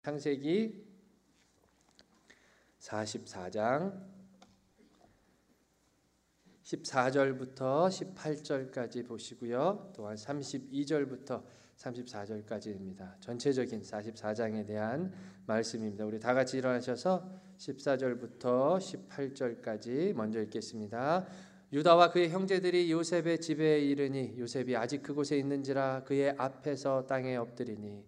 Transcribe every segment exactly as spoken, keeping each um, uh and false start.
창세기 사십사 장 십사 절부터 십팔 절까지 보시고요. 또한 삼십이 절부터 삼십사 절까지입니다. 전체적인 사십사 장에 대한 말씀입니다. 우리 다 같이 일어나셔서 십사 절부터 십팔 절까지 먼저 읽겠습니다. 유다와 그의 형제들이 요셉의 집에 이르니 요셉이 아직 그곳에 있는지라 그의 앞에서 땅에 엎드리니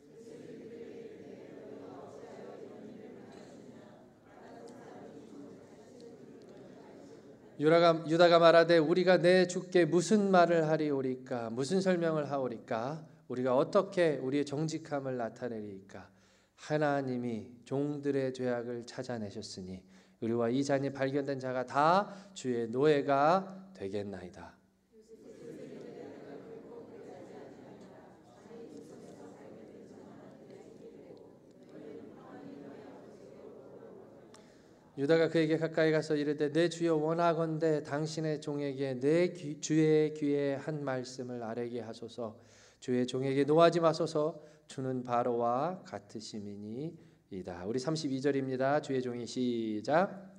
유다가, 유다가 말하되 우리가 내 주께 무슨 말을 하리오리까? 무슨 설명을 하오리까? 우리가 어떻게 우리의 정직함을 나타내리까? 하나님이 종들의 죄악을 찾아내셨으니 우리와 이 잔이 발견된 자가 다 주의 노예가 되겠나이다. 유다가 그에게 가까이 가서 이르되 내 주여 원하건대 당신의 종에게 내 귀, 주의 귀에 한 말씀을 아뢰게 하소서. 주의 종에게 노하지 마소서. 주는 바로와 같으심이니이다. 우리 삼십이 절입니다. 주의 종이 시작.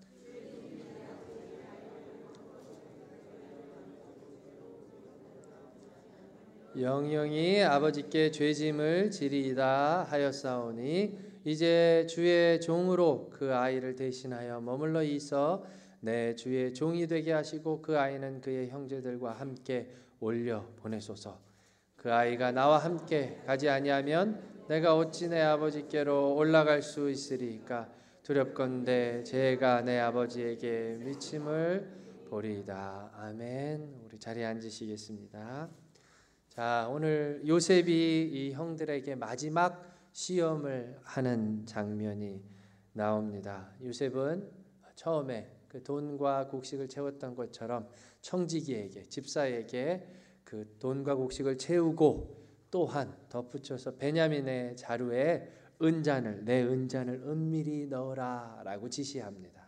영영이 아버지께 죄짐을 지리이다 하였사오니 이제 주의 종으로 그 아이를 대신하여 머물러 있어 내 주의 종이 되게 하시고 그 아이는 그의 형제들과 함께 올려 보내소서. 그 아이가 나와 함께 가지 아니하면 내가 어찌 내 아버지께로 올라갈 수 있으리까? 두렵건대 제가 내 아버지에게 미침을 보리이다. 아멘. 우리 자리에 앉으시겠습니다. 자, 오늘 요셉이 이 형들에게 마지막 시험을 하는 장면이 나옵니다. 요셉은 처음에 그 돈과 곡식을 채웠던 것처럼 청지기에게, 집사에게 그 돈과 곡식을 채우고 또한 덧붙여서 베냐민의 자루에 은잔을, 내 은잔을 은밀히 넣어라 라고 지시합니다.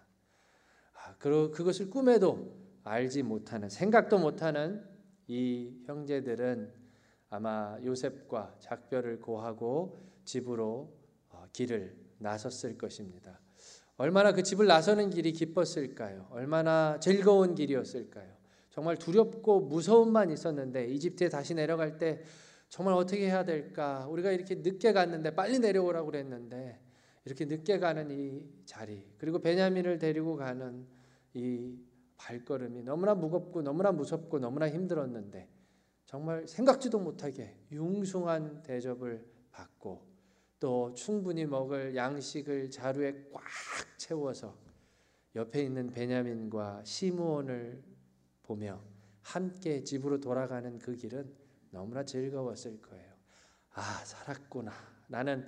아, 그것을 꿈에도 알지 못하는, 생각도 못하는 이 형제들은 아마 요셉과 작별을 고하고 집으로 길을 나섰을 것입니다. 얼마나 그 집을 나서는 길이 기뻤을까요? 얼마나 즐거운 길이었을까요? 정말 두렵고 무서움만 있었는데 이집트에 다시 내려갈 때 정말 어떻게 해야 될까? 우리가 이렇게 늦게 갔는데 빨리 내려오라고 그랬는데 이렇게 늦게 가는 이 자리, 그리고 베냐민을 데리고 가는 이 발걸음이 너무나 무겁고 너무나 무섭고 너무나 힘들었는데 정말 생각지도 못하게 융숭한 대접을 받고 또 충분히 먹을 양식을 자루에 꽉 채워서 옆에 있는 베냐민과 시므온을 보며 함께 집으로 돌아가는 그 길은 너무나 즐거웠을 거예요. 아, 살았구나. 나는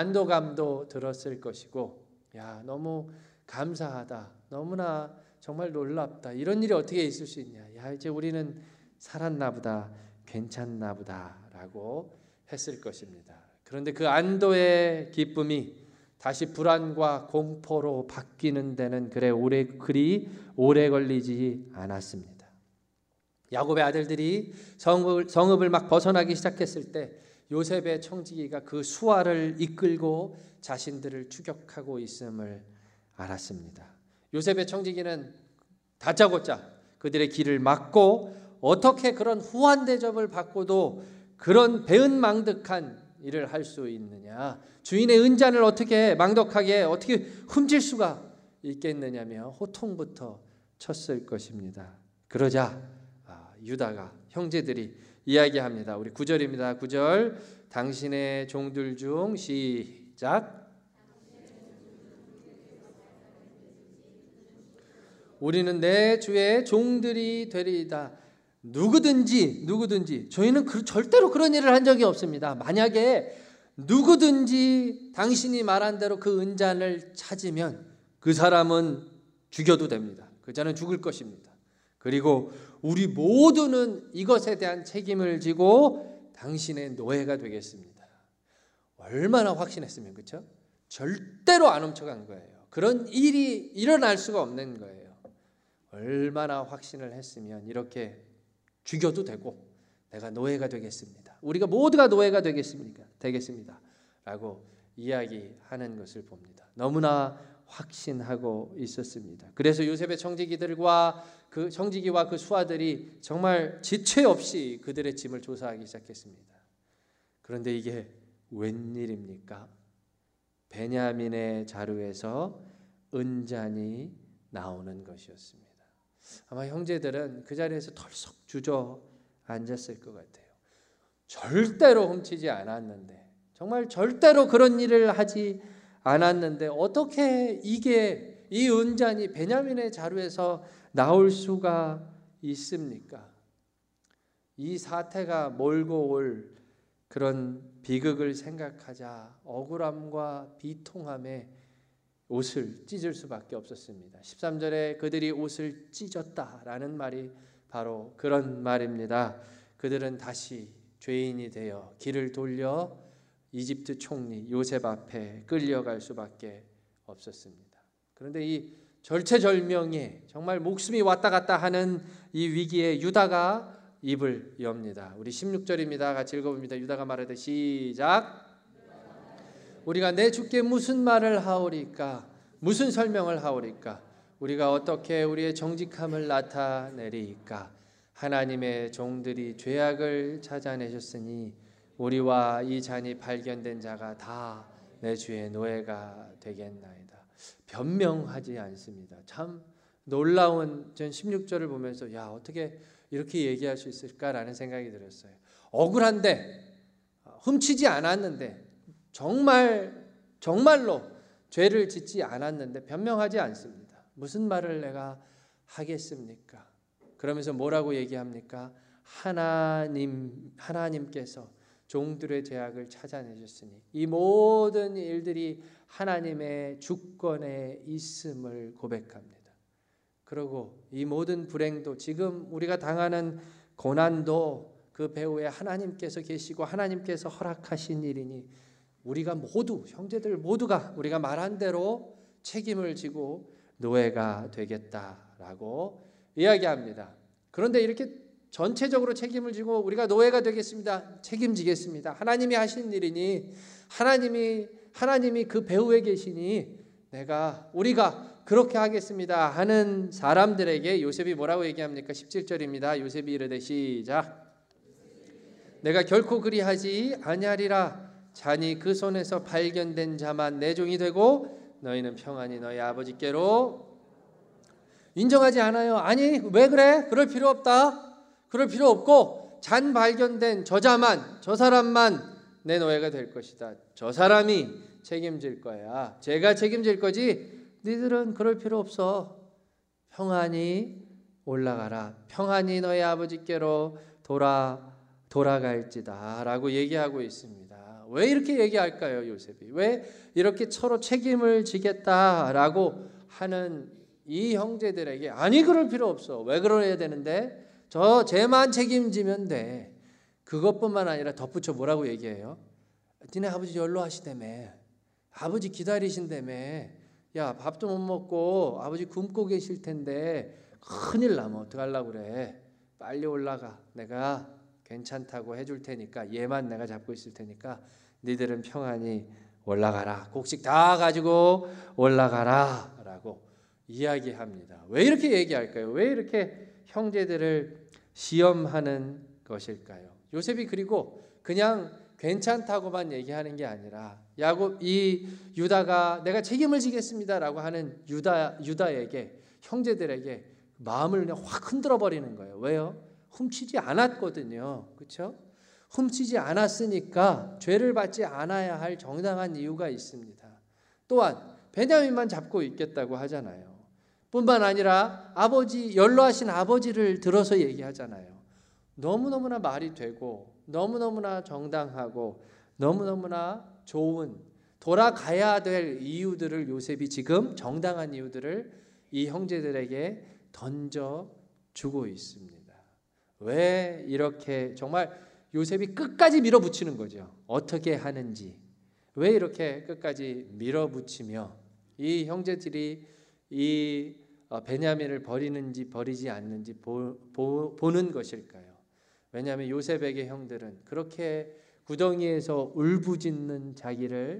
안도감도 들었을 것이고, 야, 너무 감사하다. 너무나 정말 놀랍다. 이런 일이 어떻게 있을 수 있냐. 야, 이제 우리는 살았나 보다. 괜찮나 보다. 라고 했을 것입니다. 그런데 그 안도의 기쁨이 다시 불안과 공포로 바뀌는 데는 그래 오래 그리 오래 걸리지 않았습니다. 야곱의 아들들이 성읍을, 성읍을 막 벗어나기 시작했을 때 요셉의 청지기가 그 수하를 이끌고 자신들을 추격하고 있음을 알았습니다. 요셉의 청지기는 다짜고짜 그들의 길을 막고 어떻게 그런 후한 대접을 받고도 그런 배은망덕한 일을 할 수 있느냐, 주인의 은잔을 어떻게 망덕하게 어떻게 훔칠 수가 있겠느냐며 호통부터 쳤을 것입니다. 그러자 유다가, 형제들이 이야기합니다. 우리 구 절입니다. 구 절. 당신의 종들 중 시작. 우리는 내 주의 종들이 되리이다. 누구든지 누구든지 저희는 그, 절대로 그런 일을 한 적이 없습니다. 만약에 누구든지 당신이 말한 대로 그 은잔을 찾으면 그 사람은 죽여도 됩니다. 그 자는 죽을 것입니다. 그리고 우리 모두는 이것에 대한 책임을 지고 당신의 노예가 되겠습니다. 얼마나 확신했으면, 그렇죠? 절대로 안 훔쳐간 거예요. 그런 일이 일어날 수가 없는 거예요. 얼마나 확신을 했으면 이렇게 죽여도 되고 내가 노예가 되겠습니다. 우리가 모두가 노예가 되겠습니까? 되겠습니다. 라고 이야기하는 것을 봅니다. 너무나 확신하고 있었습니다. 그래서 요셉의 청지기들과 그 청지기와 그 수하들이 정말 지체 없이 그들의 짐을 조사하기 시작했습니다. 그런데 이게 웬일입니까? 베냐민의 자루에서 은잔이 나오는 것이었습니다. 아마 형제들은 그 자리에서 털썩 주저앉았을 것 같아요. 절대로 훔치지 않았는데, 정말 절대로 그런 일을 하지 않았는데 어떻게 이게 이 은잔이 베냐민의 자루에서 나올 수가 있습니까? 이 사태가 몰고 올 그런 비극을 생각하자 억울함과 비통함에 옷을 찢을 수밖에 없었습니다. 십삼 절에 그들이 옷을 찢었다라는 말이 바로 그런 말입니다. 그들은 다시 죄인이 되어 길을 돌려 이집트 총리 요셉 앞에 끌려갈 수밖에 없었습니다. 그런데 이 절체절명에 정말 목숨이 왔다 갔다 하는 이 위기에 유다가 입을 엽니다. 우리 십육 절입니다. 같이 읽어봅니다. 유다가 말하되 시작. 우리가 내 주께 무슨 말을 하오리까? 무슨 설명을 하오리까? 우리가 어떻게 우리의 정직함을 나타내리까? 하나님의 종들이 죄악을 찾아내셨으니 우리와 이 잔이 발견된 자가 다 내 주의 노예가 되겠나이다. 변명하지 않습니다. 참 놀라운 전 십육 절을 보면서 야, 어떻게 이렇게 얘기할 수 있을까라는 생각이 들었어요. 억울한데, 훔치지 않았는데, 정말 정말로 죄를 짓지 않았는데 변명하지 않습니다. 무슨 말을 내가 하겠습니까? 그러면서 뭐라고 얘기합니까? 하나님, 하나님께서 종들의 죄악을 찾아내셨으니 이 모든 일들이 하나님의 주권에 있음을 고백합니다. 그리고 이 모든 불행도, 지금 우리가 당하는 고난도 그 배후에 하나님께서 계시고 하나님께서 허락하신 일이니 우리가 모두, 형제들 모두가 우리가 말한 대로 책임을 지고 노예가 되겠다라고 이야기합니다. 그런데 이렇게 전체적으로 책임을 지고 우리가 노예가 되겠습니다. 책임지겠습니다. 하나님이 하신 일이니 하나님이 하나님이 그 배후에 계시니 내가 우리가 그렇게 하겠습니다 하는 사람들에게 요셉이 뭐라고 얘기합니까? 십칠 절입니다. 요셉이 이르되 시작. 내가 결코 그리하지 아니하리라. 잔이 그 손에서 발견된 자만 내 종이 되고 너희는 평안히 너희 아버지께로 인정하지 않아요. 아니 왜 그래? 그럴 필요 없다. 그럴 필요 없고 잔 발견된 저자만, 저 사람만 내 노예가 될 것이다. 저 사람이 책임질 거야. 제가 책임질 거지 너희들은 그럴 필요 없어. 평안히 올라가라. 평안히 너희 아버지께로 돌아, 돌아갈지다 라고 얘기하고 있습니다. 왜 이렇게 얘기할까요? 요셉이 왜 이렇게 서로 책임을 지겠다라고 하는 이 형제들에게 아니 그럴 필요 없어. 왜 그러야 되는데? 저 쟤만 책임지면 돼. 그것뿐만 아니라 덧붙여 뭐라고 얘기해요? 니네 아버지 연로하시다며. 아버지 기다리신다며. 야 밥도 못 먹고 아버지 굶고 계실 텐데 큰일 나면 어떡하려고 그래. 빨리 올라가. 내가 괜찮다고 해줄 테니까 얘만 내가 잡고 있을 테니까 니들은 평안히 올라가라. 곡식 다 가지고 올라가라 라고 이야기합니다. 왜 이렇게 얘기할까요? 왜 이렇게 형제들을 시험하는 것일까요? 요셉이 그리고 그냥 괜찮다고만 얘기하는 게 아니라 야곱 이 유다가 내가 책임을 지겠습니다라고 하는 유다 유다에게 형제들에게 마음을 그냥 확 흔들어 버리는 거예요. 왜요? 훔치지 않았거든요. 그렇죠? 훔치지 않았으니까 죄를 받지 않아야 할 정당한 이유가 있습니다. 또한 베냐민만 잡고 있겠다고 하잖아요. 뿐만 아니라 아버지, 연로하신 아버지를 들어서 얘기하잖아요. 너무너무나 말이 되고 너무너무나 정당하고 너무너무나 좋은 돌아가야 될 이유들을 요셉이 지금 정당한 이유들을 이 형제들에게 던져주고 있습니다. 왜 이렇게 정말 요셉이 끝까지 밀어붙이는 거죠. 어떻게 하는지. 왜 이렇게 끝까지 밀어붙이며 이 형제들이 이 베냐민을 버리는지 버리지 않는지 보, 보, 보는 것일까요? 왜냐하면 요셉에게 형들은 그렇게 구덩이에서 울부짖는 자기를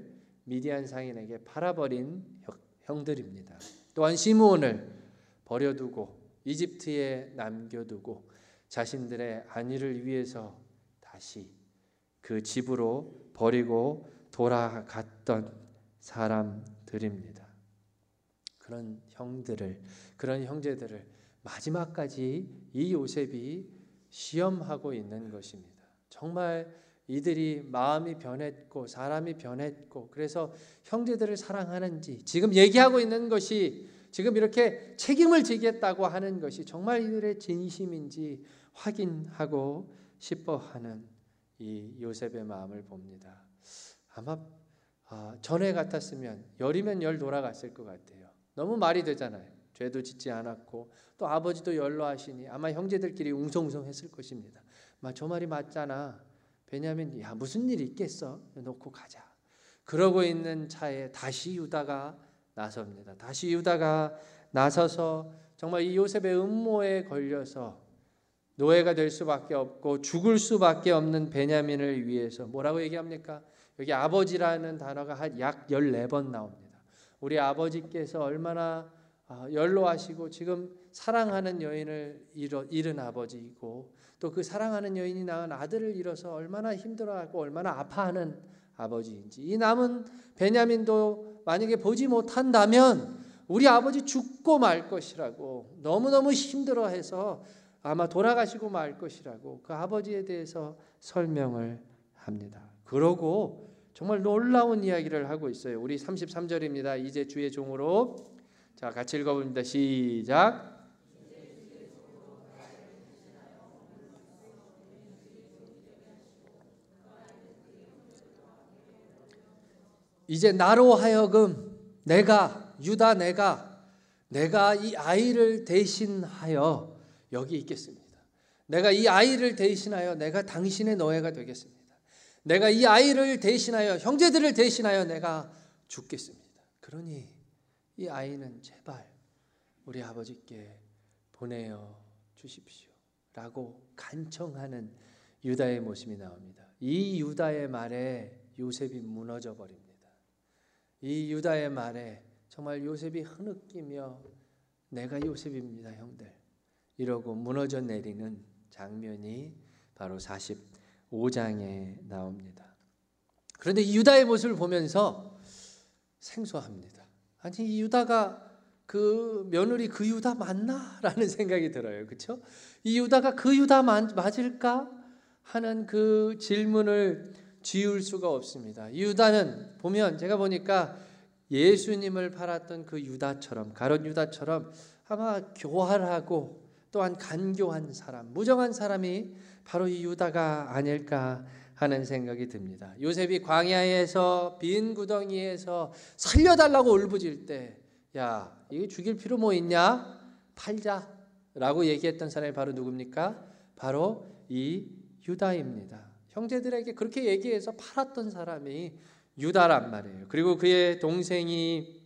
미디안 상인에게 팔아버린 형들입니다. 또한 시므온을 버려두고 이집트에 남겨두고 자신들의 안위를 위해서 다시 그 집으로 버리고 돌아갔던 사람들입니다. 그런 형들을, 그런 형제들을 마지막까지 이 요셉이 시험하고 있는 것입니다. 정말 이들이 마음이 변했고 사람이 변했고 그래서 형제들을 사랑하는지, 지금 얘기하고 있는 것이 지금 이렇게 책임을 지겠다고 하는 것이 정말 이들의 진심인지 확인하고 싶어하는 이 요셉의 마음을 봅니다. 아마 아, 전에 같았으면 열이면 열 돌아갔을 것 같아요. 너무 말이 되잖아요. 죄도 짓지 않았고 또 아버지도 연로하시니 아마 형제들끼리 웅성웅성했을 것입니다. 마, 저 말이 맞잖아. 베냐민, 야 무슨 일이 있겠어? 놓고 가자. 그러고 있는 차에 다시 유다가 나섭니다. 다시 유다가 나서서 정말 이 요셉의 음모에 걸려서 노예가 될 수밖에 없고 죽을 수밖에 없는 베냐민을 위해서 뭐라고 얘기합니까? 여기 아버지라는 단어가 약 열네 번 나옵니다. 우리 아버지께서 얼마나 연로하시고 지금 사랑하는 여인을 잃은 아버지이고 또 그 사랑하는 여인이 낳은 아들을 잃어서 얼마나 힘들어하고 얼마나 아파하는 아버지인지, 이 남은 베냐민도 만약에 보지 못한다면 우리 아버지 죽고 말 것이라고 너무너무 힘들어해서 아마 돌아가시고 말 것이라고 그 아버지에 대해서 설명을 합니다. 그러고 정말 놀라운 이야기를 하고 있어요. 우리 삼십삼 절입니다. 이제 주의 종으로, 자 같이 읽어봅니다. 시작. 이제 나로 하여금 내가 유다 내가 내가 이 아이를 대신하여 여기 있겠습니다. 내가 이 아이를 대신하여 내가 당신의 노예가 되겠습니다. 내가 이 아이를 대신하여 형제들을 대신하여 내가 죽겠습니다. 그러니 이 아이는 제발 우리 아버지께 보내어 주십시오 라고 간청하는 유다의 모습이 나옵니다. 이 유다의 말에 요셉이 무너져 버립니다. 이 유다의 말에 정말 요셉이 흐느끼며 내가 요셉입니다 형들 이러고 무너져 내리는 장면이 바로 사십오 장에 나옵니다. 그런데 이 유다의 모습을 보면서 생소합니다. 아니 이 유다가 그 며느리 그 유다 맞나? 라는 생각이 들어요. 그렇죠? 이 유다가 그 유다 맞을까? 하는 그 질문을 지울 수가 없습니다. 이 유다는 보면 제가 보니까 예수님을 팔았던 그 유다처럼, 가룟 유다처럼 아마 교활하고 또한 간교한 사람, 무정한 사람이 바로 이 유다가 아닐까 하는 생각이 듭니다. 요셉이 광야에서 빈 구덩이에서 살려달라고 울부짖을 때, 야 이거 죽일 필요 뭐 있냐? 팔자라고 얘기했던 사람이 바로 누굽니까? 바로 이 유다입니다. 형제들에게 그렇게 얘기해서 팔았던 사람이 유다란 말이에요. 그리고 그의 동생이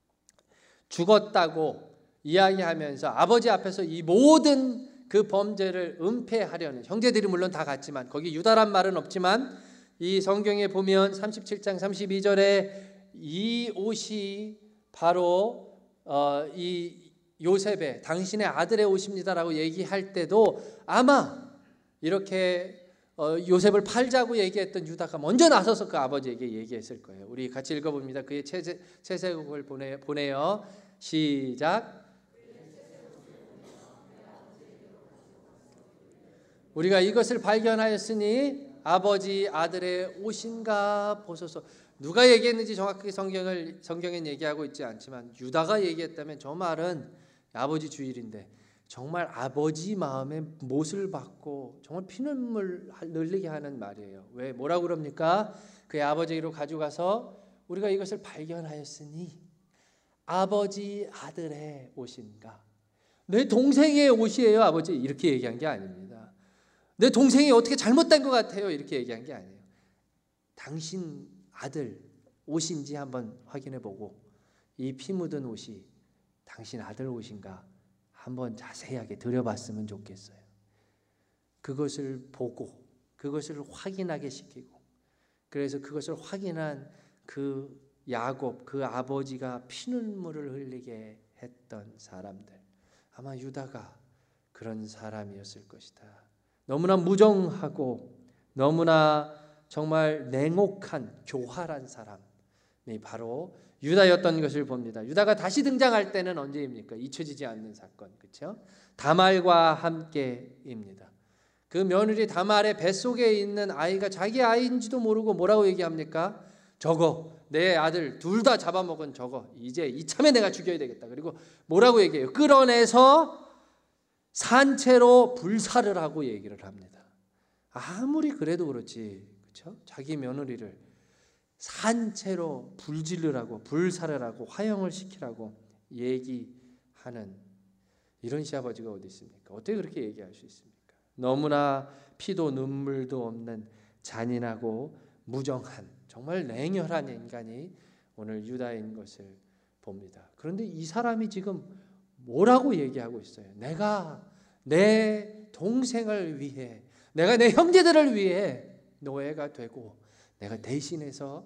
죽었다고 이야기하면서 아버지 앞에서 이 모든 그 범죄를 은폐하려는, 형제들이 물론 다 같지만 거기 유다란 말은 없지만 이 성경에 보면 삼십칠 장 삼십이 절에 이 옷이 바로 어, 이 요셉의 당신의 아들의 옷입니다라고 얘기할 때도 아마 이렇게 어, 요셉을 팔자고 얘기했던 유다가 먼저 나서서 그 아버지에게 얘기했을 거예요. 우리 같이 읽어봅니다. 그의 채색, 채색을 보내, 보내요. 시작. 우리가 이것을 발견하였으니 아버지 아들의 옷인가 보소서. 누가 얘기했는지 정확하게 성경을, 성경엔 얘기하고 있지 않지만 유다가 얘기했다면 저 말은 아버지 주일인데 정말 아버지 마음에 못을 받고 정말 피눈물 흘리게 하는 말이에요. 왜? 뭐라고 그럽니까? 그의 아버지로 가져가서 우리가 이것을 발견하였으니 아버지 아들의 옷인가? 내 동생의 옷이에요 아버지, 이렇게 얘기한 게 아닙니다. 내 동생이 어떻게 잘못된 것 같아요, 이렇게 얘기한 게 아니에요. 당신 아들 옷인지 한번 확인해보고 이 피 묻은 옷이 당신 아들 옷인가 한번 자세하게 들여봤으면 좋겠어요. 그것을 보고 그것을 확인하게 시키고, 그래서 그것을 확인한 그 야곱 그 아버지가 피눈물을 흘리게 했던 사람들, 아마 유다가 그런 사람이었을 것이다. 너무나 무정하고 너무나 정말 냉혹한 교활한 사람이 바로 유다였던 것을 봅니다. 유다가 다시 등장할 때는 언제입니까? 잊혀지지 않는 사건, 그렇죠? 다말과 함께입니다. 그 며느리 다말의 뱃속에 있는 아이가 자기 아이인지도 모르고 뭐라고 얘기합니까? 저거 내 아들 둘 다 잡아먹은 저거 이제 이참에 내가 죽여야 되겠다. 그리고 뭐라고 얘기해요? 끌어내서 산채로 불사를 하고 얘기를 합니다. 아무리 그래도 그렇지, 그렇죠? 자기 며느리를 산채로 불질르라고 불사를 하고 화형을 시키라고 얘기하는 이런 시아버지가 어디 있습니까? 어떻게 그렇게 얘기할 수 있습니까? 너무나 피도 눈물도 없는 잔인하고 무정한 정말 냉혈한 인간이 오늘 유다인 것을 봅니다. 그런데 이 사람이 지금 뭐라고 얘기하고 있어요? 내가 내 동생을 위해, 내가 내 형제들을 위해 노예가 되고 내가 대신해서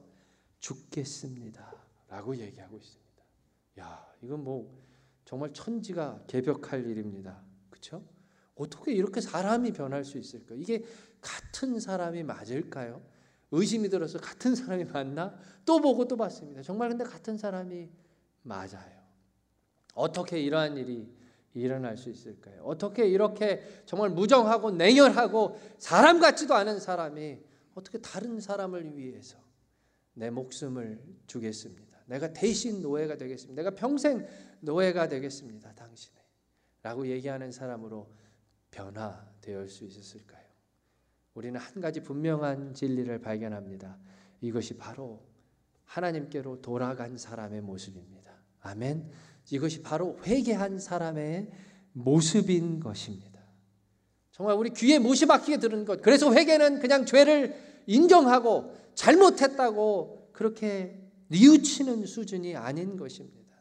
죽겠습니다 라고 얘기하고 있습니다. 야, 이건 뭐 정말 천지가 개벽할 일입니다. 그렇죠? 어떻게 이렇게 사람이 변할 수 있을까? 이게 같은 사람이 맞을까요? 의심이 들어서 같은 사람이 맞나? 또 보고 또 봤습니다. 정말 근데 같은 사람이 맞아요. 어떻게 이러한 일이 일어날 수 있을까요? 어떻게 이렇게 정말 무정하고 냉혈하고 사람 같지도 않은 사람이 어떻게 다른 사람을 위해서 내 목숨을 주겠습니다. 내가 대신 노예가 되겠습니다. 내가 평생 노예가 되겠습니다. 당신의 라고 얘기하는 사람으로 변화될 수 있었을까요? 우리는 한 가지 분명한 진리를 발견합니다. 이것이 바로 하나님께로 돌아간 사람의 모습입니다. 아멘. 이것이 바로 회개한 사람의 모습인 것입니다. 정말 우리 귀에 못이 박히게 들은 것. 그래서 회개는 그냥 죄를 인정하고 잘못했다고 그렇게 뉘우치는 수준이 아닌 것입니다.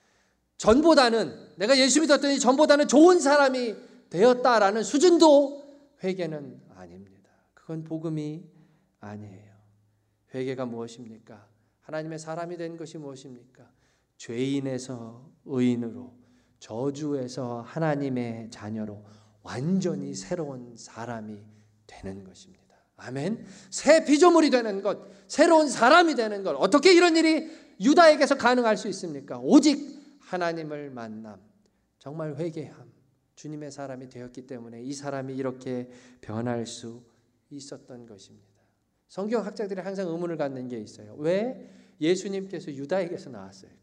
전보다는 내가 예수 믿었더니 전보다는 좋은 사람이 되었다라는 수준도 회개는 아닙니다. 그건 복음이 아니에요. 회개가 무엇입니까? 하나님의 사람이 된 것이 무엇입니까? 죄인에서 의인으로, 저주에서 하나님의 자녀로 완전히 새로운 사람이 되는 것입니다. 아멘. 새 피조물이 되는 것, 새로운 사람이 되는 것, 어떻게 이런 일이 유다에게서 가능할 수 있습니까? 오직 하나님을 만남, 정말 회개함, 주님의 사람이 되었기 때문에 이 사람이 이렇게 변할 수 있었던 것입니다. 성경학자들이 항상 의문을 갖는 게 있어요. 왜 예수님께서 유다에게서 나왔을까?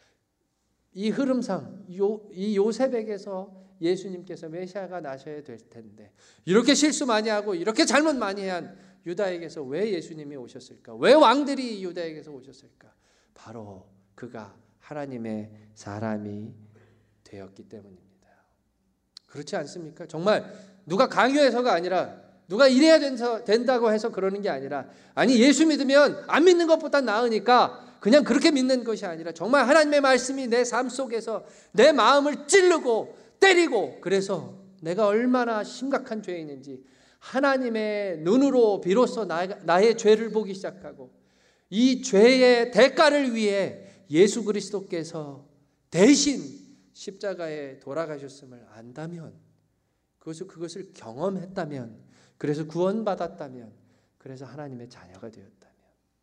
이 흐름상 요, 이 요셉에게서 예수님께서 메시아가 나셔야 될 텐데 이렇게 실수 많이 하고 이렇게 잘못 많이 한 유다에게서 왜 예수님이 오셨을까? 왜 왕들이 유다에게서 오셨을까? 바로 그가 하나님의 사람이 되었기 때문입니다. 그렇지 않습니까? 정말 누가 강요해서가 아니라 누가 이래야 된다고 해서 그러는 게 아니라 아니 예수 믿으면 안 믿는 것보다 나으니까 그냥 그렇게 믿는 것이 아니라 정말 하나님의 말씀이 내 삶 속에서 내 마음을 찌르고 때리고 그래서 내가 얼마나 심각한 죄인인지 하나님의 눈으로 비로소 나, 나의 죄를 보기 시작하고 이 죄의 대가를 위해 예수 그리스도께서 대신 십자가에 돌아가셨음을 안다면 그것을, 그것을 경험했다면 그래서 구원받았다면 그래서 하나님의 자녀가 되었다면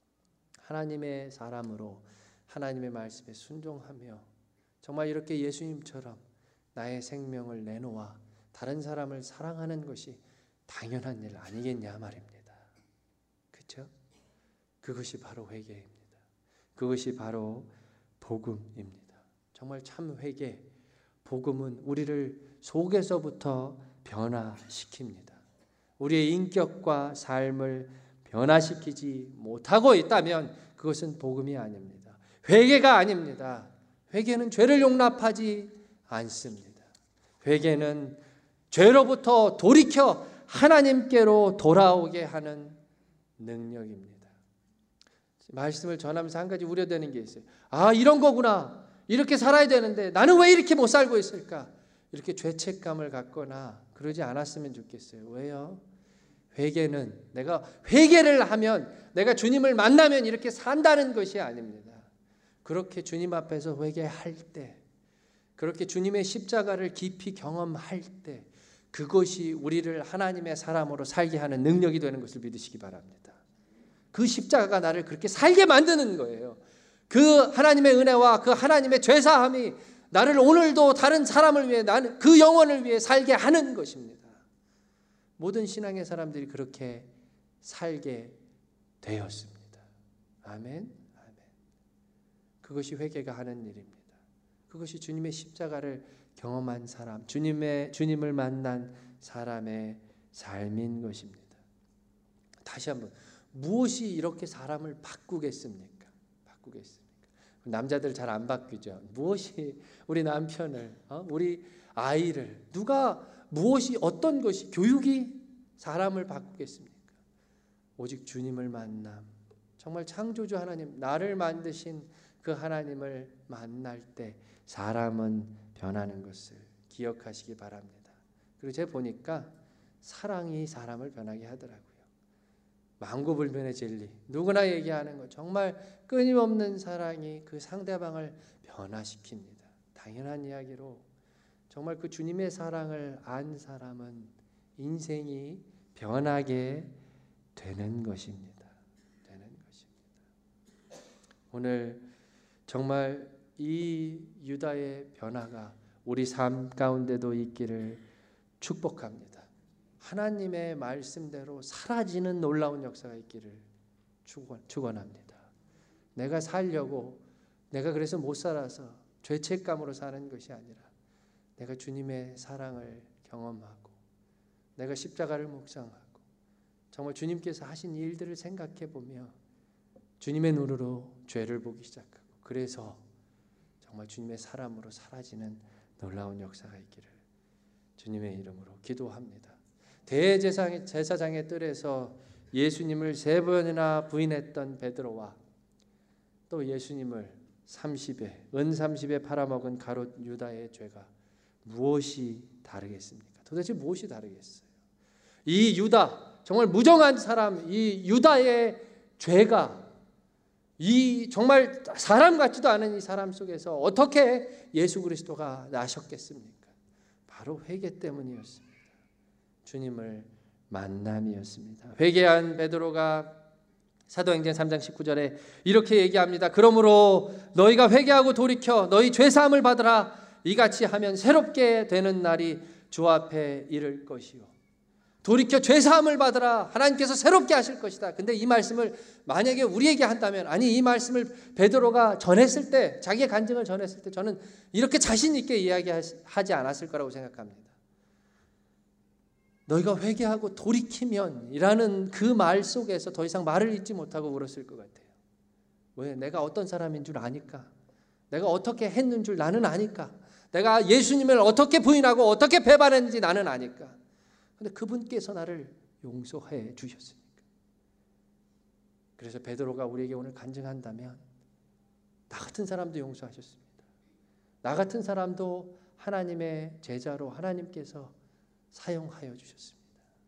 하나님의 사람으로 하나님의 말씀에 순종하며 정말 이렇게 예수님처럼 나의 생명을 내놓아 다른 사람을 사랑하는 것이 당연한 일 아니겠냐 말입니다. 그렇죠? 그것이 바로 회개입니다. 그것이 바로 복음입니다. 정말 참 회개, 복음은 우리를 속에서부터 변화시킵니다. 우리의 인격과 삶을 변화시키지 못하고 있다면 그것은 복음이 아닙니다. 회개가 아닙니다. 회개는 죄를 용납하지 않습니다. 회개는 죄로부터 돌이켜 하나님께로 돌아오게 하는 능력입니다. 말씀을 전하면서 한 가지 우려되는 게 있어요. 아, 이런 거구나. 이렇게 살아야 되는데 나는 왜 이렇게 못 살고 있을까? 이렇게 죄책감을 갖거나 그러지 않았으면 좋겠어요. 왜요? 회개는 내가 회개를 하면 내가 주님을 만나면 이렇게 산다는 것이 아닙니다. 그렇게 주님 앞에서 회개할 때, 그렇게 주님의 십자가를 깊이 경험할 때 그것이 우리를 하나님의 사람으로 살게 하는 능력이 되는 것을 믿으시기 바랍니다. 그 십자가가 나를 그렇게 살게 만드는 거예요. 그 하나님의 은혜와 그 하나님의 죄사함이 나를 오늘도 다른 사람을 위해, 나는 그 영혼을 위해 살게 하는 것입니다. 모든 신앙의 사람들이 그렇게 살게 되었습니다. 아멘. 아멘. 그것이 회개가 하는 일입니다. 그것이 주님의 십자가를 경험한 사람, 주님의 주님을 만난 사람의 삶인 것입니다. 다시 한번, 무엇이 이렇게 사람을 바꾸겠습니까? 바꾸겠습니까? 남자들 잘 안 바뀌죠. 무엇이 우리 남편을, 어? 우리 아이를, 누가 무엇이, 어떤 것이, 교육이 사람을 바꾸겠습니까? 오직 주님을 만남, 정말 창조주 하나님, 나를 만드신 그 하나님을 만날 때 사람은 변하는 것을 기억하시기 바랍니다. 그리고 제가 보니까 사랑이 사람을 변하게 하더라고요. 만고불변의 진리, 누구나 얘기하는 것, 정말 끊임없는 사랑이 그 상대방을 변화시킵니다. 당연한 이야기로 정말 그 주님의 사랑을 안 사람은 인생이 변하게 되는 것입니다. 되는 것입니다. 오늘 정말 이 유다의 변화가 우리 삶 가운데도 있기를 축복합니다. 하나님의 말씀대로 사라지는 놀라운 역사가 있기를 축원합니다. 내가 살려고, 내가 그래서 못 살아서 죄책감으로 사는 것이 아니라 내가 주님의 사랑을 경험하고 내가 십자가를 묵상하고 정말 주님께서 하신 일들을 생각해 보며 주님의 눈으로 죄를 보기 시작하고, 그래서 정말 주님의 사람으로 사라지는 놀라운 역사가 있기를 주님의 이름으로 기도합니다. 대제사장의 뜰에서 예수님을 세 번이나 부인했던 베드로와 또 예수님을 삼십에 은 삼십에 팔아먹은 가롯 유다의 죄가 무엇이 다르겠습니까? 도대체 무엇이 다르겠어요? 이 유다, 정말 무정한 사람, 이 유다의 죄가 이 정말 사람 같지도 않은 이 사람 속에서 어떻게 예수 그리스도가 나셨겠습니까? 바로 회개 때문이었습니다. 주님을 만남이었습니다. 회개한 베드로가 사도행전 삼 장 십구 절에 이렇게 얘기합니다. 그러므로 너희가 회개하고 돌이켜 너희 죄사함을 받으라. 이같이 하면 새롭게 되는 날이 주 앞에 이를 것이요. 돌이켜 죄사함을 받으라. 하나님께서 새롭게 하실 것이다. 근데 이 말씀을 만약에 우리에게 한다면, 아니 이 말씀을 베드로가 전했을 때, 자기의 간증을 전했을 때 저는 이렇게 자신 있게 이야기하지 않았을 거라고 생각합니다. 너희가 회개하고 돌이키면 이라는 그 말 속에서 더 이상 말을 잇지 못하고 울었을 것 같아요. 왜? 내가 어떤 사람인 줄 아니까. 내가 어떻게 했는 줄 나는 아니까. 내가 예수님을 어떻게 부인하고 어떻게 배반했는지 나는 아니까. 그런데 그분께서 나를 용서해 주셨으니까. 그래서 베드로가 우리에게 오늘 간증한다면 나 같은 사람도 용서하셨습니다. 나 같은 사람도 하나님의 제자로 하나님께서 사용하여 주셨습니다.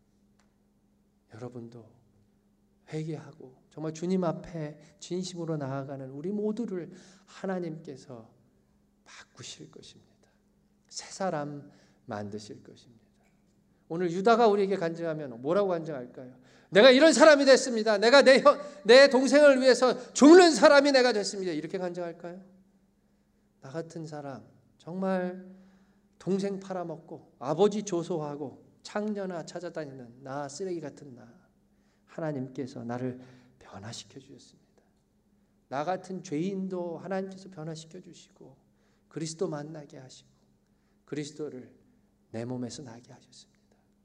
여러분도 회개하고 정말 주님 앞에 진심으로 나아가는 우리 모두를 하나님께서 바꾸실 것입니다. 새 사람 만드실 것입니다. 오늘 유다가 우리에게 간증하면 뭐라고 간증할까요? 내가 이런 사람이 됐습니다. 내가 내, 내 동생을 위해서 죽는 사람이 내가 됐습니다. 이렇게 간증할까요? 나 같은 사람, 정말 동생 팔아먹고 아버지 조소하고 창녀나 찾아다니는 나, 쓰레기 같은 나, 하나님께서 나를 변화시켜 주셨습니다. 나 같은 죄인도 하나님께서 변화시켜 주시고 그리스도 만나게 하시고 그리스도를 내 몸에서 나게 하셨습니다.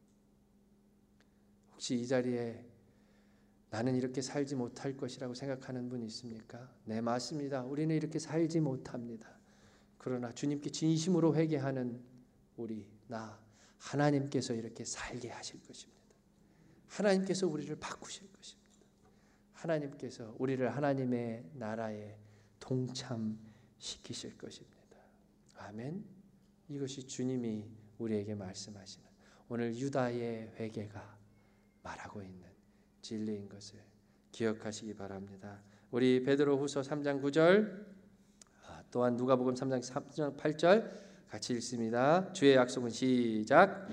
혹시 이 자리에 나는 이렇게 살지 못할 것이라고 생각하는 분이 있습니까? 네, 맞습니다. 우리는 이렇게 살지 못합니다. 그러나 주님께 진심으로 회개하는 우리, 나, 하나님께서 이렇게 살게 하실 것입니다. 하나님께서 우리를 바꾸실 것입니다. 하나님께서 우리를 하나님의 나라에 동참시키실 것입니다. 아멘. 이것이 주님이 우리에게 말씀하시는 오늘 유다의 회개가 말하고 있는 진리인 것을 기억하시기 바랍니다. 우리 베드로후서 삼 장 구 절 또한 누가복음 삼 장 삼 장 팔 절 같이 읽습니다. 주의 약속은 시작.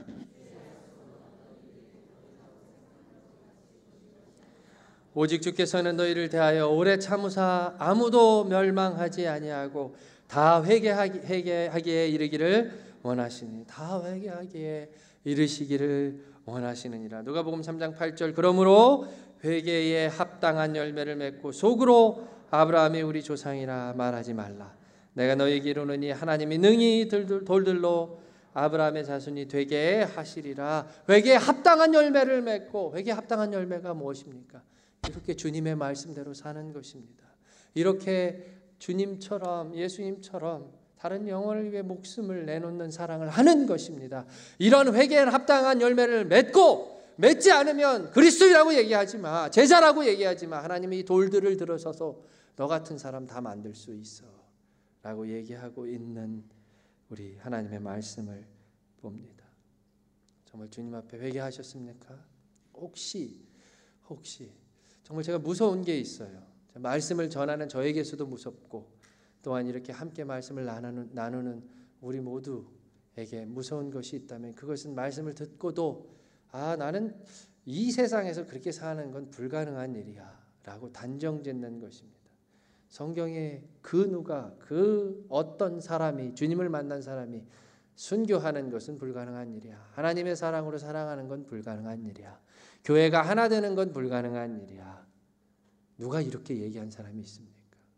오직 주께서는 너희를 대하여 오래 참으사 아무도 멸망하지 아니하고 다 회개하기, 회개하기에 이르기를 원하시니 다 회개하기에 이르시기를 원하시느니라. 누가복음 삼 장 팔 절 그러므로 회개에 합당한 열매를 맺고 속으로 아브라함이 우리 조상이라 말하지 말라. 내가 너희에게 이르노니 하나님이 능히 돌들로 아브라함의 자손이 되게 하시리라. 회개에 합당한 열매를 맺고, 회개에 합당한 열매가 무엇입니까? 이렇게 주님의 말씀대로 사는 것입니다. 이렇게 주님처럼, 예수님처럼 다른 영혼을 위해 목숨을 내놓는 사랑을 하는 것입니다. 이런 회개에 합당한 열매를 맺고, 맺지 않으면 그리스도이라고 얘기하지 마, 제자라고 얘기하지 마. 하나님이 이 돌들을 들어서서 너 같은 사람 다 만들 수 있어 라고 얘기하고 있는 우리 하나님의 말씀을 봅니다. 정말 주님 앞에 회개하셨습니까? 혹시 혹시 정말 제가 무서운 게 있어요. 말씀을 전하는 저에게서도 무섭고, 또한 이렇게 함께 말씀을 나누는, 나누는 우리 모두에게 무서운 것이 있다면 그것은 말씀을 듣고도 아, 나는 이 세상에서 그렇게 사는 건 불가능한 일이야 라고 단정짓는 것입니다. 성경에 그 누가, 그 어떤 사람이, 주님을 만난 사람이 순교하는 것은 불가능한 일이야. 하나님의 사랑으로 사랑하는 건 불가능한 일이야. 교회가 하나 되는 건 불가능한 일이야. 누가 이렇게 얘기한 사람이 있습니까?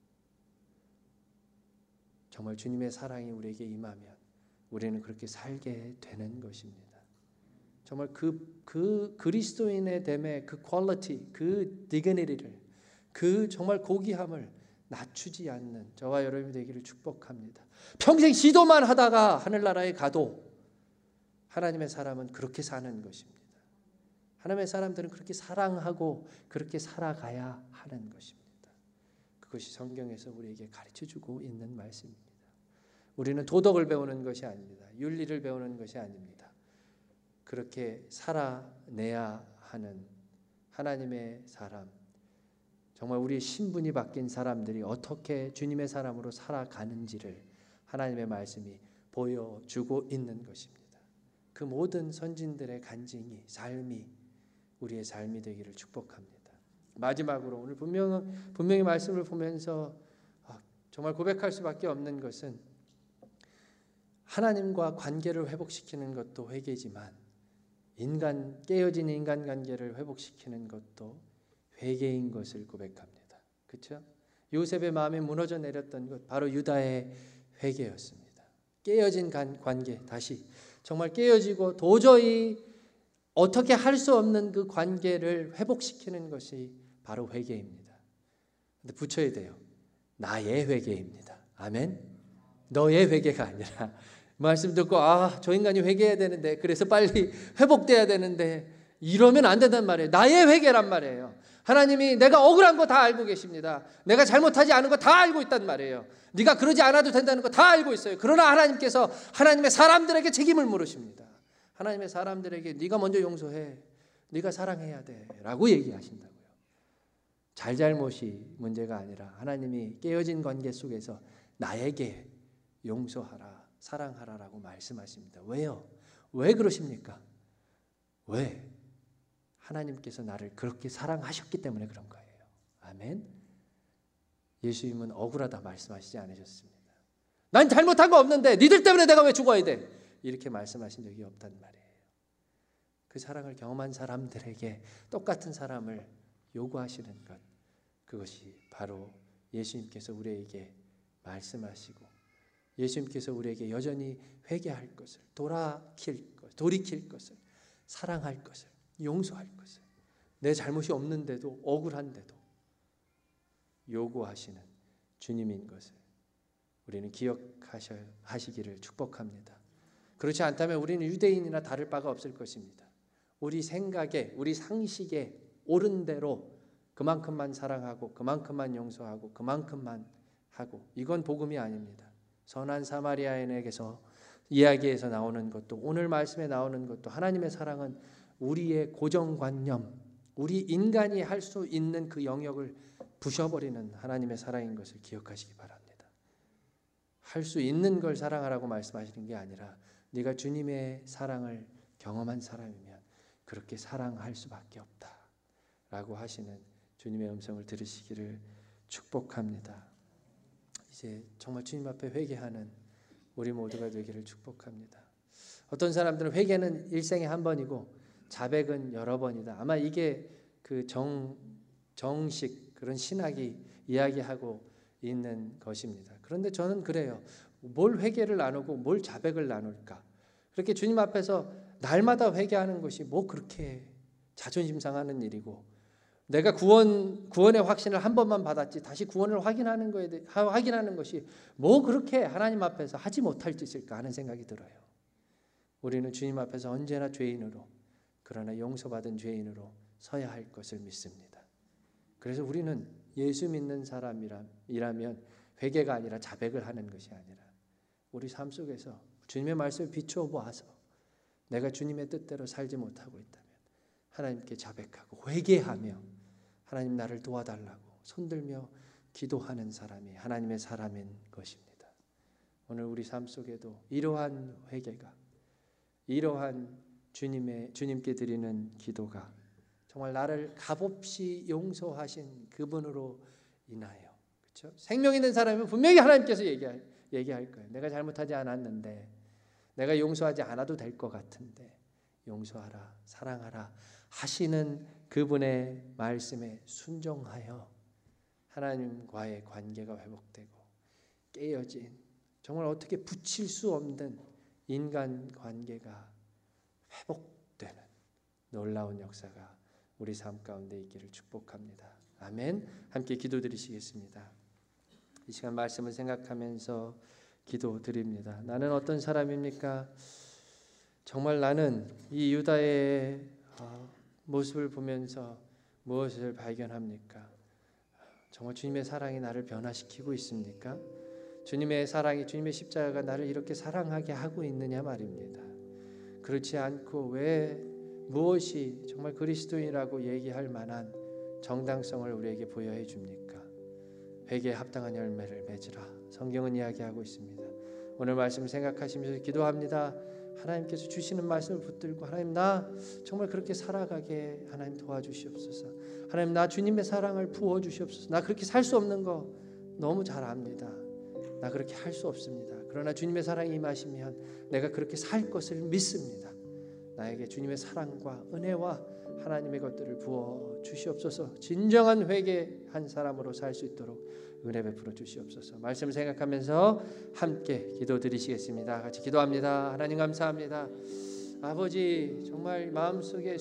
정말 주님의 사랑이 우리에게 임하면 우리는 그렇게 살게 되는 것입니다. 정말 그, 그 그리스도인의 됨의 그 퀄리티, 그 디그니티를, 그 정말 고귀함을 낮추지 않는 저와 여러분이 되기를 축복합니다. 평생 시도만 하다가 하늘나라에 가도 하나님의 사람은 그렇게 사는 것입니다. 하나님의 사람들은 그렇게 사랑하고 그렇게 살아가야 하는 것입니다. 그것이 성경에서 우리에게 가르쳐주고 있는 말씀입니다. 우리는 도덕을 배우는 것이 아닙니다. 윤리를 배우는 것이 아닙니다. 그렇게 살아내야 하는 하나님의 사람, 정말 우리의 신분이 바뀐 사람들이 어떻게 주님의 사람으로 살아가는지를 하나님의 말씀이 보여주고 있는 것입니다. 그 모든 선진들의 간증이, 삶이 우리의 삶이 되기를 축복합니다. 마지막으로 오늘 분명, 분명히 말씀을 보면서 정말 고백할 수밖에 없는 것은 하나님과 관계를 회복시키는 것도 회개지만 인간, 깨어진 인간관계를 회복시키는 것도 회개인 것을 고백합니다. 그렇죠? 요셉의 마음이 무너져 내렸던 것 바로 유다의 회개였습니다. 깨어진 관계, 다시 정말 깨어지고 도저히 어떻게 할 수 없는 그 관계를 회복시키는 것이 바로 회개입니다. 근데 붙여야 돼요. 나의 회개입니다. 아멘. 너의 회개가 아니라, 말씀 듣고 아, 저 인간이 회개해야 되는데, 그래서 빨리 회복돼야 되는데, 이러면 안 된단 말이에요. 나의 회개란 말이에요. 하나님이 내가 억울한 거 다 알고 계십니다. 내가 잘못하지 않은 거 다 알고 있단 말이에요. 네가 그러지 않아도 된다는 거 다 알고 있어요. 그러나 하나님께서 하나님의 사람들에게 책임을 물으십니다. 하나님의 사람들에게 네가 먼저 용서해, 네가 사랑해야 돼 라고 얘기하신다고요. 잘잘못이 문제가 아니라 하나님이 깨어진 관계 속에서 나에게 용서하라, 사랑하라라고 말씀하십니다. 왜요? 왜 그러십니까? 왜? 하나님께서 나를 그렇게 사랑하셨기 때문에 그런 거예요. 아멘. 예수님은 억울하다 말씀하시지 않으셨습니다. 난 잘못한 거 없는데 니들 때문에 내가 왜 죽어야 돼? 이렇게 말씀하신 적이 없단 말이에요. 그 사랑을 경험한 사람들에게 똑같은 사람을 요구하시는 것, 그것이 바로 예수님께서 우리에게 말씀하시고 예수님께서 우리에게 여전히 회개할 것을, 돌아킬 것, 돌이킬 것을, 사랑할 것을, 용서할 것을, 내 잘못이 없는데도 억울한데도 요구하시는 주님인 것을 우리는 기억하시기를 축복합니다. 그렇지 않다면 우리는 유대인이나 다를 바가 없을 것입니다. 우리 생각에, 우리 상식에 옳은 대로 그만큼만 사랑하고 그만큼만 용서하고 그만큼만 하고, 이건 복음이 아닙니다. 선한 사마리아인에게서 이야기에서 나오는 것도, 오늘 말씀에 나오는 것도, 하나님의 사랑은 우리의 고정관념, 우리 인간이 할 수 있는 그 영역을 부셔버리는 하나님의 사랑인 것을 기억하시기 바랍니다. 할 수 있는 걸 사랑하라고 말씀하시는 게 아니라 네가 주님의 사랑을 경험한 사람이면 그렇게 사랑할 수밖에 없다라고 하시는 주님의 음성을 들으시기를 축복합니다. 이제 정말 주님 앞에 회개하는 우리 모두가 되기를 축복합니다. 어떤 사람들은 회개는 일생에 한 번이고 자백은 여러 번이다. 아마 이게 그 정, 정식 그런 신학이 이야기하고 있는 것입니다. 그런데 저는 그래요. 뭘 회개를 나누고 뭘 자백을 나눌까? 그렇게 주님 앞에서 날마다 회개하는 것이 뭐 그렇게 자존심 상하는 일이고, 내가 구원, 구원의 확신을 한 번만 받았지 다시 구원을 확인하는 거에 대해, 확인하는 것이 뭐 그렇게 하나님 앞에서 하지 못할 짓일까 하는 생각이 들어요. 우리는 주님 앞에서 언제나 죄인으로, 그러나 용서받은 죄인으로 서야 할 것을 믿습니다. 그래서 우리는 예수 믿는 사람이라면 회개가 아니라 자백을 하는 것이 아니라 우리 삶 속에서 주님의 말씀을 비추어 보아서 내가 주님의 뜻대로 살지 못하고 있다면 하나님께 자백하고 회개하며 하나님 나를 도와달라고 손들며 기도하는 사람이 하나님의 사람인 것입니다. 오늘 우리 삶 속에도 이러한 회개가, 이러한 주님의 주님께 드리는 기도가 정말 나를 값없이 용서하신 그분으로 인하여, 그렇죠? 생명 있는 사람은 분명히 하나님께서 얘기할, 얘기할 거예요. 내가 잘못하지 않았는데, 내가 용서하지 않아도 될 것 같은데 용서하라, 사랑하라 하시는 그분의 말씀에 순종하여 하나님과의 관계가 회복되고 깨어진, 정말 어떻게 붙일 수 없는 인간 관계가 회복되는 놀라운 역사가 우리 삶 가운데 있기를 축복합니다. 아멘. 함께 기도드리시겠습니다. 이 시간 말씀을 생각하면서 기도드립니다. 나는 어떤 사람입니까? 정말 나는 이 유다의 모습을 보면서 무엇을 발견합니까? 정말 주님의 사랑이 나를 변화시키고 있습니까? 주님의 사랑이, 주님의 십자가가 나를 이렇게 사랑하게 하고 있느냐 말입니다. 그렇지 않고 왜 무엇이 정말 그리스도인이라고 얘기할 만한 정당성을 우리에게 부여해 줍니까? 회개에 합당한 열매를 맺으라. 성경은 이야기하고 있습니다. 오늘 말씀을 생각하시면서 기도합니다. 하나님께서 주시는 말씀을 붙들고 하나님 나 정말 그렇게 살아가게 하나님 도와주시옵소서. 하나님 나 주님의 사랑을 부어주시옵소서. 나 그렇게 살 수 없는 거 너무 잘 압니다. 나 그렇게 할 수 없습니다. 그러나 주님의 사랑이 임하시면 내가 그렇게 살 것을 믿습니다. 나에게 주님의 사랑과 은혜와 하나님의 것들을 부어 주시옵소서. 진정한 회개한 사람으로 살 수 있도록 은혜 베풀어 주시옵소서. 말씀 생각하면서 함께 기도드리시겠습니다. 같이 기도합니다. 하나님 감사합니다. 아버지 정말 마음속에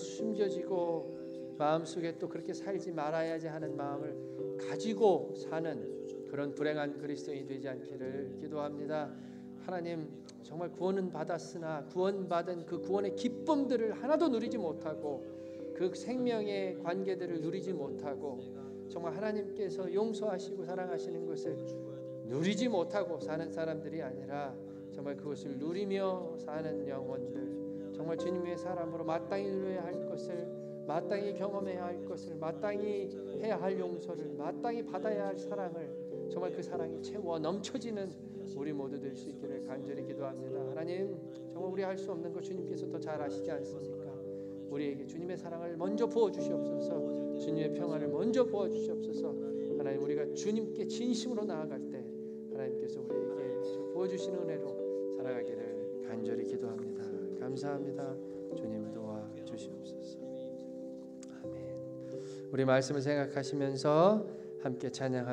숨겨지고 마음속에 또 그렇게 살지 말아야지 하는 마음을 가지고 사는 그런 불행한 그리스도인이 되지 않기를 기도합니다. 하나님 정말 구원은 받았으나 구원받은 그 구원의 기쁨들을 하나도 누리지 못하고 그 생명의 관계들을 누리지 못하고 정말 하나님께서 용서하시고 사랑하시는 것을 누리지 못하고 사는 사람들이 아니라 정말 그것을 누리며 사는 영혼들, 정말 주님의 사람으로 마땅히 누려야 할 것을 마땅히 경험해야 할 것을 마땅히 해야 할 용서를 마땅히 받아야 할 사랑을 정말 그 사랑이 채워 넘쳐지는 우리 모두 될 수 있기를 간절히 기도합니다. 하나님 정말 우리 할 수 없는 것 주님께서 더 잘 아시지 않습니까? 우리에게 주님의 사랑을 먼저 부어주시옵소서. 주님의 평안을 먼저 부어주시옵소서. 하나님 우리가 주님께 진심으로 나아갈 때 하나님께서 우리에게 부어주시는 은혜로 살아가기를 간절히 기도합니다. 감사합니다. 주님 도와주시옵소서. 아멘. 우리 말씀을 생각하시면서 함께 찬양합니다.